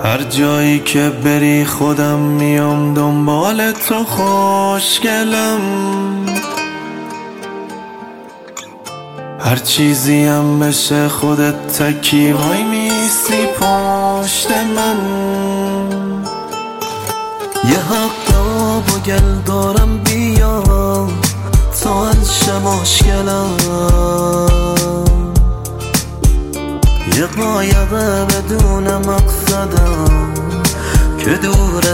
هر جایی که بری خودم میام دنبال تو خوشگلم. هر چیزیم بشه خودت تکی وای میسی پشت من. یه حق آب و گل دارم بیا تا انشه مشکلم. یه قایقه بدون مقصدم که دور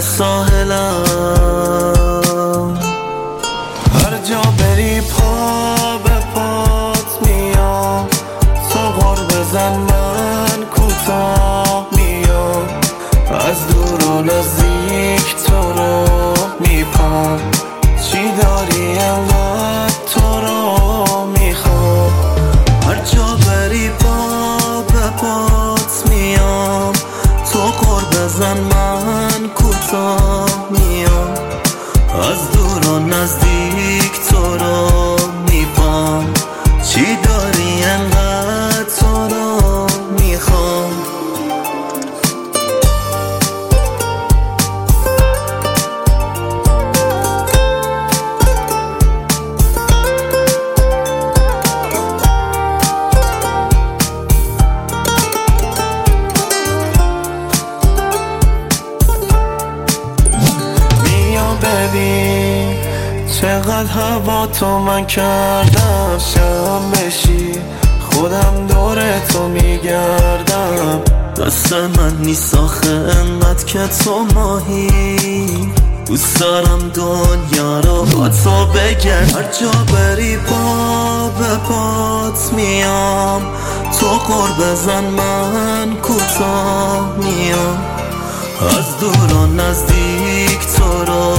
ساحلم. هر جا بری پا به پات میام، تو غر بزن من کوتاه میام. از دور و نزدیک تو رو میپام، چی داری انقدر تو رو میخوام. هر جا بری پا به پات میام، تو غر بزن من کوتاه میام. از دور و نزدیک تو رو میپام، چی داری انقدر تو رو میخوام. ببین چقدر هوا تو من کردم، شم بشی خودم دور تو میگردم. دست من نیست آخه انقدر که تو ماهی، دوست دارم دنیا رو با تو بگرد. هر جا بری پا به پات میام، تو غر بزن من کوتاه میام. از دور و نزدیک تو رو